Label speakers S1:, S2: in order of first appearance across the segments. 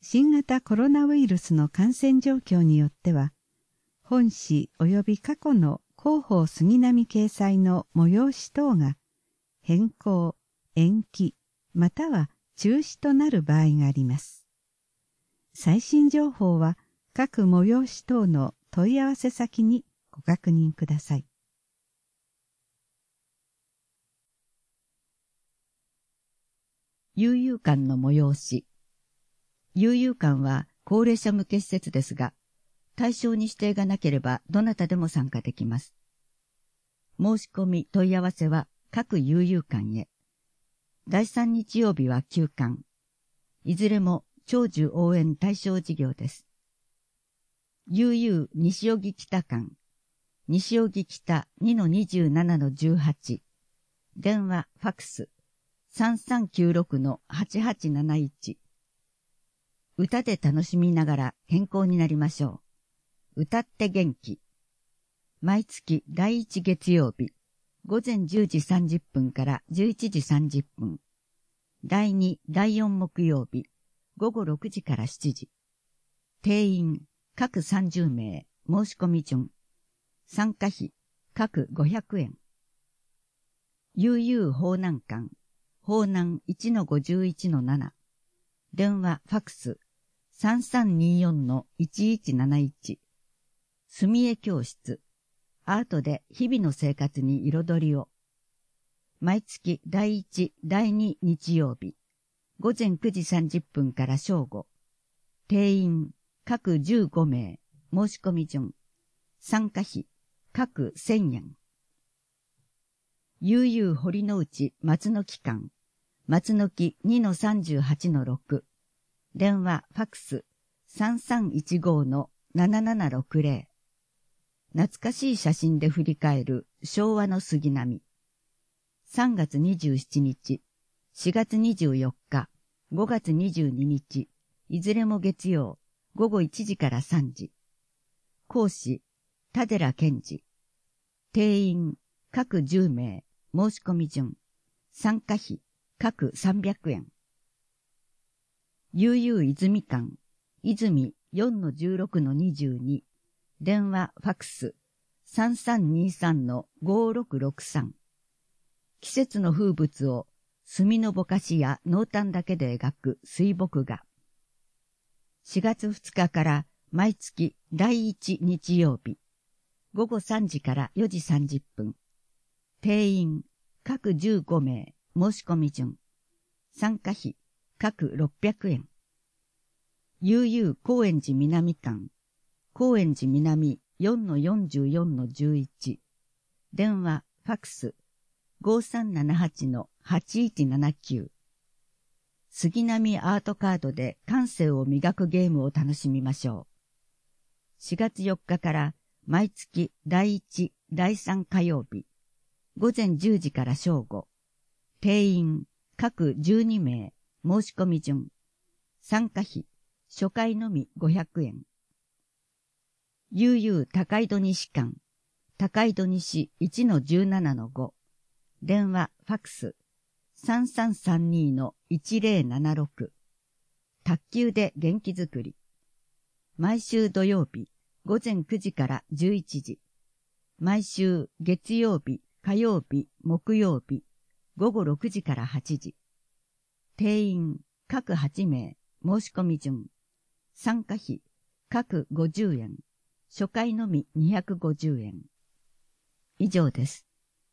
S1: 新型コロナウイルスの感染状況によっては、本誌及び過去の広報杉並掲載の催し等が変更、延期、または中止となる場合があります。最新情報は各催し等の問い合わせ先にご確認ください。
S2: 悠々館の催し。悠々館は高齢者向け施設ですが、対象に指定がなければどなたでも参加できます。申し込み問い合わせは各悠々館へ。第3日曜日は休館。いずれも長寿応援対象事業です。悠々西荻北館。西荻北 2-27-18。電話、ファックス。3396-8871。歌で楽しみながら健康になりましょう。歌って元気。毎月第1月曜日、午前10時30分から11時30分。第2、第4木曜日、午後6時から7時。定員、各30名、申し込み順。参加費、各500円。悠々法南館。法南 1-51-7。電話、ファックス、3324-1171。墨絵教室。アートで日々の生活に彩りを。毎月第1、第2日曜日。午前9時30分から正午。定員、各15名。申し込み順。参加費、各1000円。悠々堀之内松の木館。松の木 2-38-6。電話、ファックス、3315-7760。懐かしい写真で振り返る昭和の杉並。3月27日、4月24日、5月22日、いずれも月曜、午後1時から3時。講師、田寺健二。定員、各10名、申し込み順。参加費、各300円。悠々泉館、泉 4-16-22。電話、ファックス、3323-5663。季節の風物を墨のぼかしや濃淡だけで描く水墨画。4月2日から毎月第1日曜日。午後3時から4時30分。定員、各15名、申し込み順。参加費、各600円。悠々高円寺南館。高円寺南 4-44-11。電話、ファックス、5378-8179。杉並アートカードで感性を磨くゲームを楽しみましょう。4月4日から毎月第1、第3火曜日。午前10時から正午。定員、各12名、申し込み順。参加費、初回のみ500円。悠々高井戸西館。高井戸西 1-17-5。電話、ファックス、3332-1076。卓球で元気づくり。毎週土曜日、午前9時から11時。毎週月曜日、火曜日、木曜日、午後6時から8時。定員、各8名、申し込み順。参加費、各50円。初回のみ250円。以上です。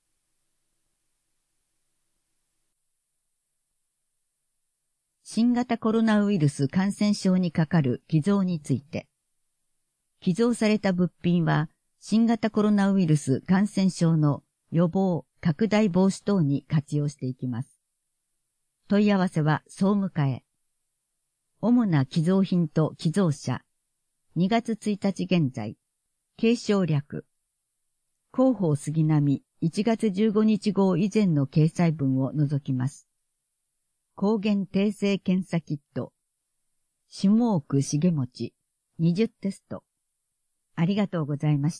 S2: 新型コロナウイルス感染症にかかる寄贈について。寄贈された物品は、新型コロナウイルス感染症の予防、拡大防止等に活用していきます。問い合わせは総務課へ。主な寄贈品と寄贈者。2月1日現在。継承略。広報杉並1月15日号以前の掲載文を除きます。抗原定性検査キット。下奥重持20テスト。ありがとうございました。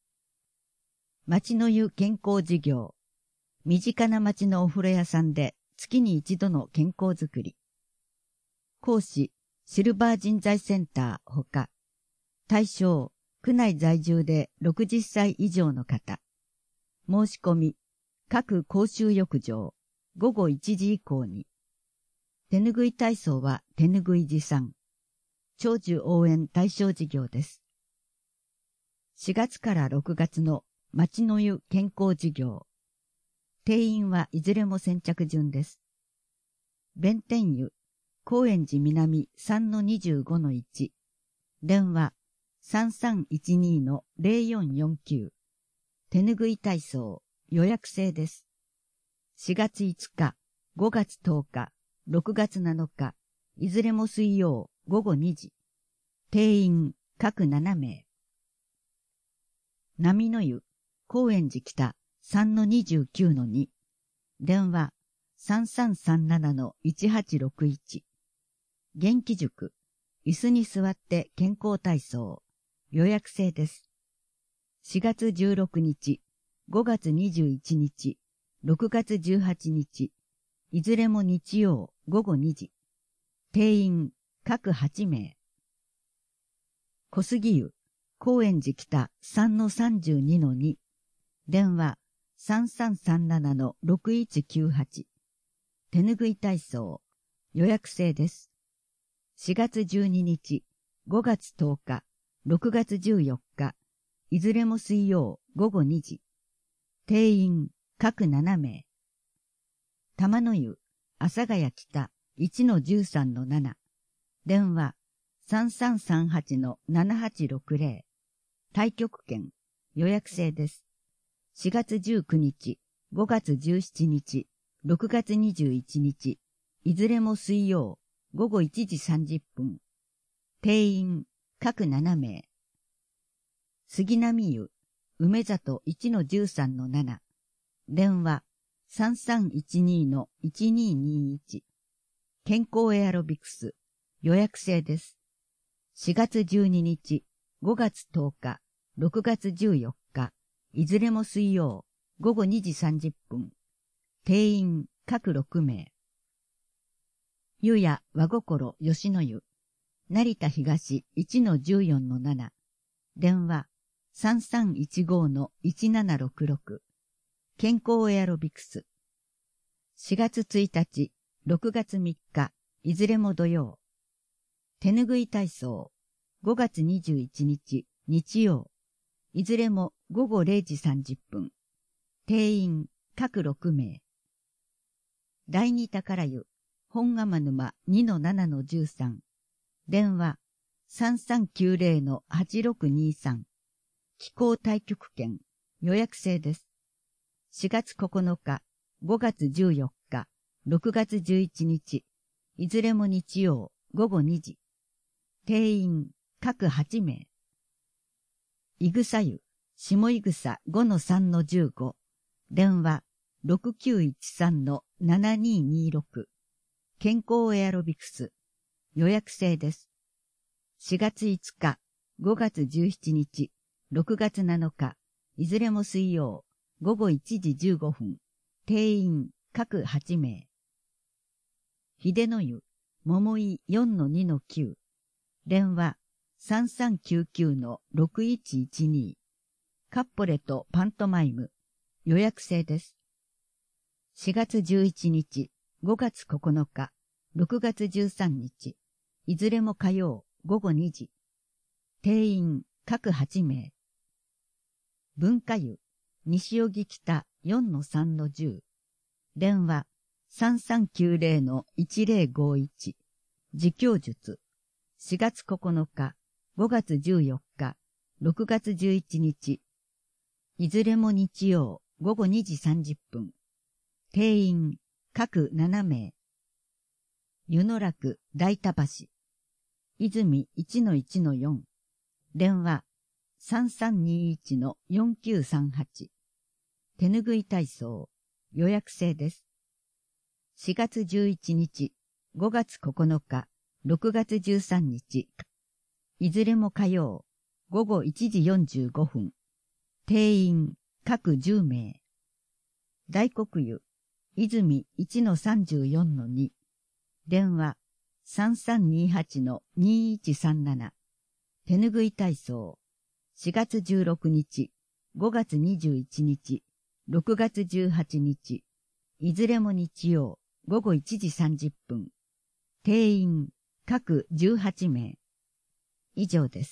S2: 町の湯健康事業。身近な町のお風呂屋さんで月に一度の健康づくり。講師、シルバー人材センターほか、対象、区内在住で60歳以上の方。申し込み、各公衆浴場、午後1時以降に。手ぬぐい体操は手ぬぐい持参。長寿応援対象事業です。4月から6月の町の湯健康事業。定員はいずれも先着順です。弁天湯、高円寺南 3-25-1。電話 3312-0449。手ぬぐい体操、予約制です。4月5日、5月10日、6月7日、いずれも水曜午後2時。定員各7名。波の湯、高円寺北 3-29-2。電話 3337-1861。元気塾、椅子に座って健康体操、予約制です。4月16日、5月21日、6月18日、いずれも日曜午後2時。定員各8名。小杉湯、高円寺北 3-32-2。電話 3337-6198。手ぬぐい体操、予約制です。4月12日、5月10日、6月14日、いずれも水曜午後2時。定員各7名。玉の湯、阿佐ヶ谷北 1-13-7。電話 3338-7860。太極拳、予約制です。4月19日、5月17日、6月21日、いずれも水曜、午後1時30分。定員、各7名。杉並湯、梅里 1-13-7。電話、3312-1221。健康エアロビクス、予約制です。4月12日、5月10日、6月14日、いずれも水曜、午後2時30分。定員、各6名。湯屋和心吉野湯、成田東 1-14-7。電話、3315-1766。健康エアロビクス。4月1日、6月3日、いずれも土曜。手ぬぐい体操、5月21日、日曜。いずれも午後0時30分。定員、各6名。第二宝湯、本釜沼 2-7-13。電話、3390-8623。気候太極拳、予約制です。4月9日、5月14日、6月11日、いずれも日曜、午後2時。定員、各8名。いぐさ湯、下いぐさ 5-3-15。電話、6913-7226。健康エアロビクス、予約制です。4月5日、5月17日、6月7日、いずれも水曜、午後1時15分。定員、各8名。秀の湯、桃井 4-2-9。電話、3399-6112。カッポレとパントマイム、予約制です。4月11日、5月9日、6月13日、いずれも火曜、午後2時。定員、各8名。文化湯、西荻北 4-3-10。電話、3390-1051。自供術。4月9日、5月14日、6月11日。いずれも日曜、午後2時30分。定員、各7名。湯の楽大田橋。泉 1-1-4。電話、3321-4938。手ぬぐい体操、予約制です。4月11日、5月9日、6月13日。いずれも火曜、午後1時45分。定員、各10名。大黒湯、 泉 1-34-2、電話 3328-2137、手ぬぐい体操、4月16日、5月21日、6月18日、いずれも日曜、午後1時30分。定員、各18名。以上です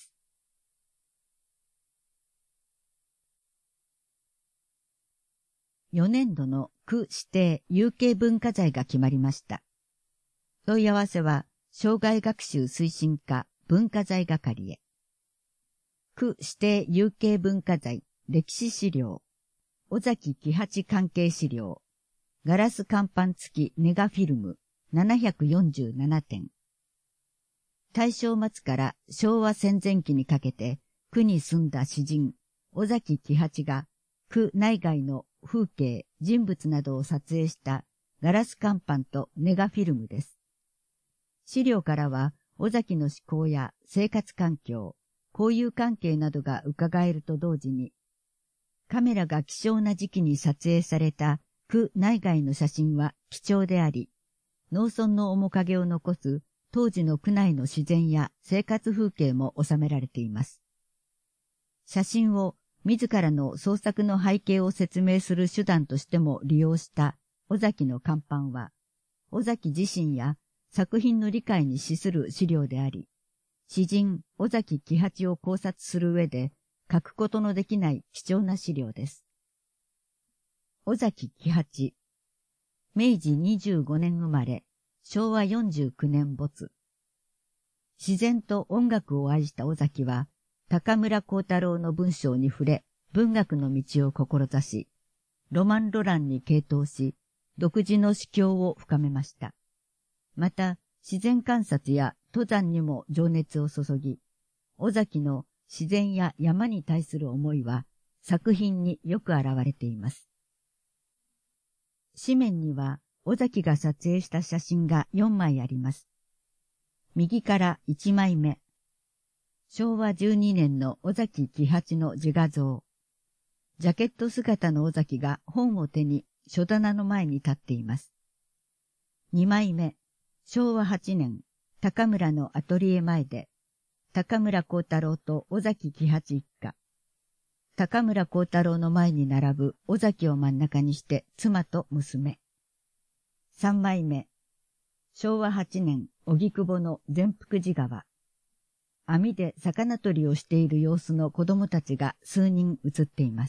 S2: 。4年度の区指定有形文化財が決まりました。問い合わせは、生涯学習推進課文化財係へ。区指定有形文化財歴史資料、尾崎喜八関係資料、ガラス乾板付きネガフィルム747点。大正末から昭和戦前期にかけて区に住んだ詩人、尾崎喜八が区内外の風景、人物などを撮影したガラス乾板とネガフィルムです。資料からは尾崎の思考や生活環境、交友関係などが伺えると同時に、カメラが希少な時期に撮影された区内外の写真は貴重であり、農村の面影を残す当時の区内の自然や生活風景も収められています。写真を自らの創作の背景を説明する手段としても利用した尾崎の乾板は、尾崎自身や作品の理解に資する資料であり、詩人尾崎喜八を考察する上で書くことのできない貴重な資料です。尾崎喜八、明治25年生まれ、昭和49年没。自然と音楽を愛した尾崎は、高村光太郎の文章に触れ、文学の道を志し、ロマンロランに傾倒し、独自の思郷を深めました。また、自然観察や登山にも情熱を注ぎ、尾崎の自然や山に対する思いは作品によく現れています。紙面には尾崎が撮影した写真が4枚あります。右から1枚目。昭和12年の尾崎喜八の自画像。ジャケット姿の尾崎が本を手に書棚の前に立っています。2枚目。昭和8年、高村のアトリエ前で、高村光太郎と尾崎喜八一家。高村光太郎の前に並ぶ尾崎を真ん中にして妻と娘。3枚目。昭和8年、荻窪の善福寺川。網で魚取りをしている様子の子供たちが数人写っています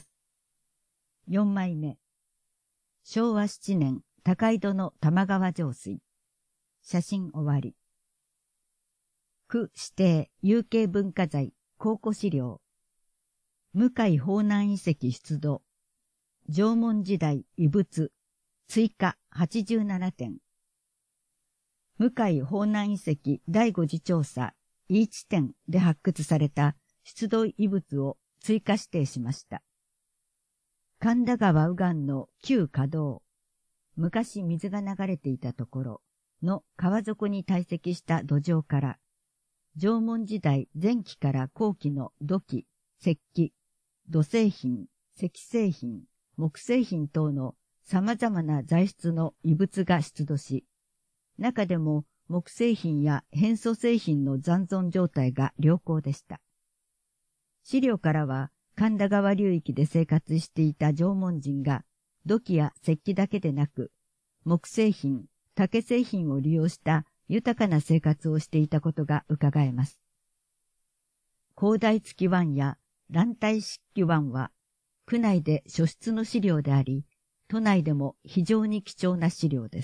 S2: 。4枚目。昭和7年、高井戸の玉川上水。写真終わり。区指定有形文化財考古資料。向井方南遺跡出土。縄文時代遺物。追加87点。向井方南遺跡第5次調査 E 地点で発掘された出土遺物を追加指定しました。神田川右岸の旧河道。昔水が流れていたところの川底に堆積した土壌から、縄文時代前期から後期の土器、石器、土製品、石製品、木製品等の様々な材質の遺物が出土し、中でも木製品や変素製品の残存状態が良好でした。資料からは、神田川流域で生活していた縄文人が土器や石器だけでなく、木製品、竹製品を利用した豊かな生活をしていたことが伺えます。広大月湾や卵帯漆器湾は、区内で初出の資料であり、都内でも非常に貴重な資料です。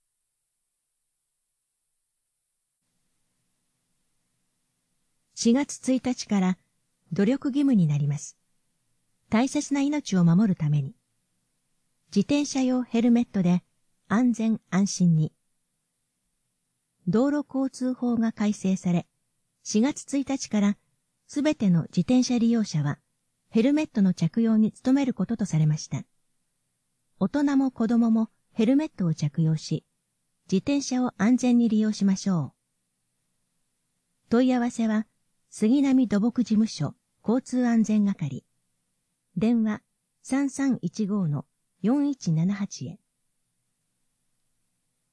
S3: 4月1日から努力義務になります。大切な命を守るために。自転車用ヘルメットで安全安心に。道路交通法が改正され、4月1日からすべての自転車利用者はヘルメットの着用に努めることとされました。大人も子供もヘルメットを着用し、自転車を安全に利用しましょう。問い合わせは、杉並土木事務所交通安全係。電話 3315-4178 へ。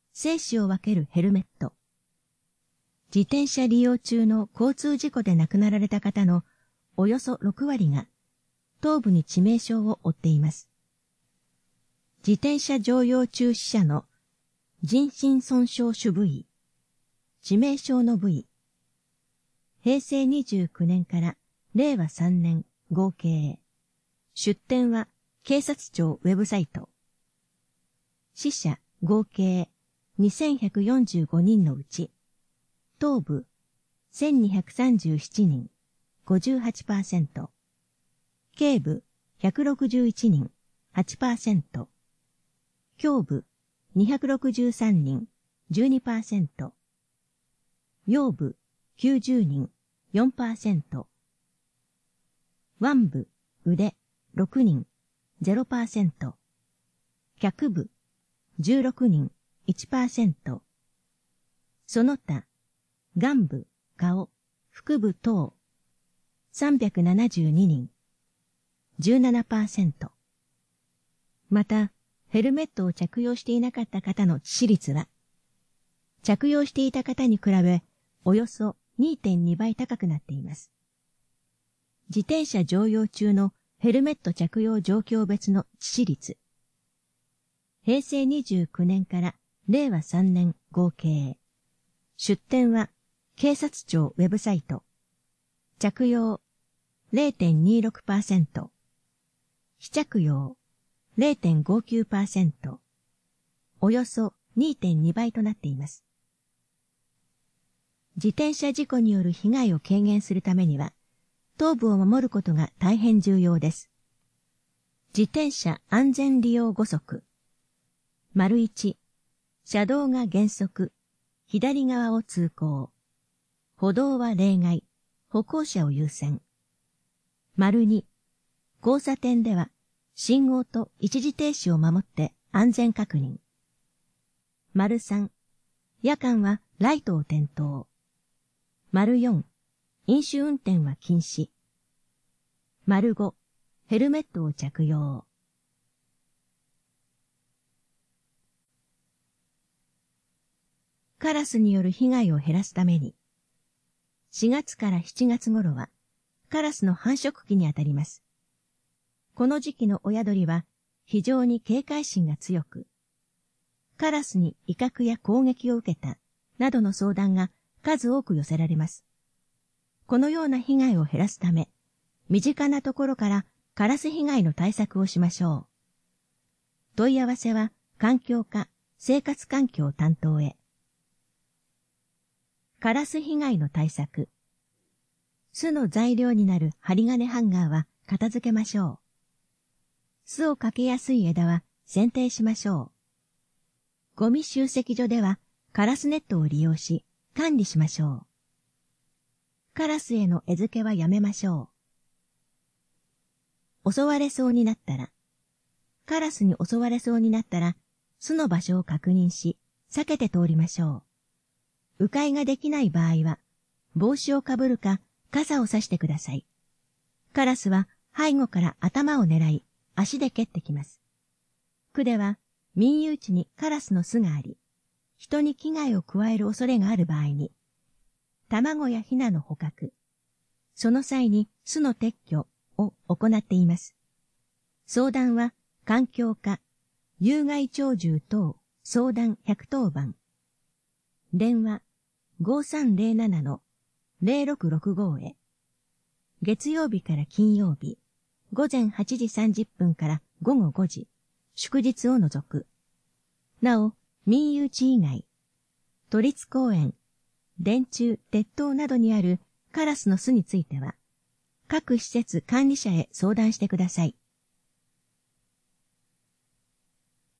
S3: 生死を分けるヘルメット。自転車利用中の交通事故で亡くなられた方のおよそ6割が頭部に致命傷を負っています。自転車乗用中死者の人身損傷種部位、致命傷の部位、平成29年から令和3年合計。出典は警察庁ウェブサイト。死者合計2145人のうち、頭部1237人 58%、頸部161人 8%、胸部263人 12%、腰部90人 4%、腕部、腕6人 0%、脚部16人 1%、その他、眼部、顔、腹部等372人 17%。また、ヘルメットを着用していなかった方の致死率は、着用していた方に比べ、およそ 2.2 倍高くなっています。自転車乗用中のヘルメット着用状況別の致死率。平成29年から令和3年合計。出典は警察庁ウェブサイト。着用 0.26%。非着用 0.59%。およそ 2.2 倍となっています。自転車事故による被害を軽減するためには、頭部を守ることが大変重要です。自転車安全利用5則。1、車道が原則、左側を通行。歩道は例外、歩行者を優先。2、交差点では信号と一時停止を守って安全確認。3、夜間はライトを点灯。4、飲酒運転は禁止。5、ヘルメットを着用。カラスによる被害を減らすために、4月から7月頃はカラスの繁殖期にあたります。この時期の親鳥は非常に警戒心が強く、カラスに威嚇や攻撃を受けたなどの相談が数多く寄せられます。このような被害を減らすため、身近なところからカラス被害の対策をしましょう。問い合わせは環境課生活環境担当へ。カラス被害の対策。巣の材料になる針金ハンガーは片付けましょう。巣をかけやすい枝は剪定しましょう。ゴミ集積所ではカラスネットを利用し管理しましょう。カラスへの餌付けはやめましょう。襲われそうになったら、カラスに襲われそうになったら、巣の場所を確認し、避けて通りましょう。迂回ができない場合は、帽子をかぶるか傘を差してください。カラスは背後から頭を狙い、足で蹴ってきます。区では民有地にカラスの巣があり、人に危害を加える恐れがある場合に、卵やヒナの捕獲、その際に巣の撤去を行っています。相談は環境課、有害鳥獣等相談110番。電話 5307-0665 へ。月曜日から金曜日、午前8時30分から午後5時、祝日を除く。なお、民有地以外、都立公園、電柱、鉄塔などにあるカラスの巣については、各施設管理者へ相談してください。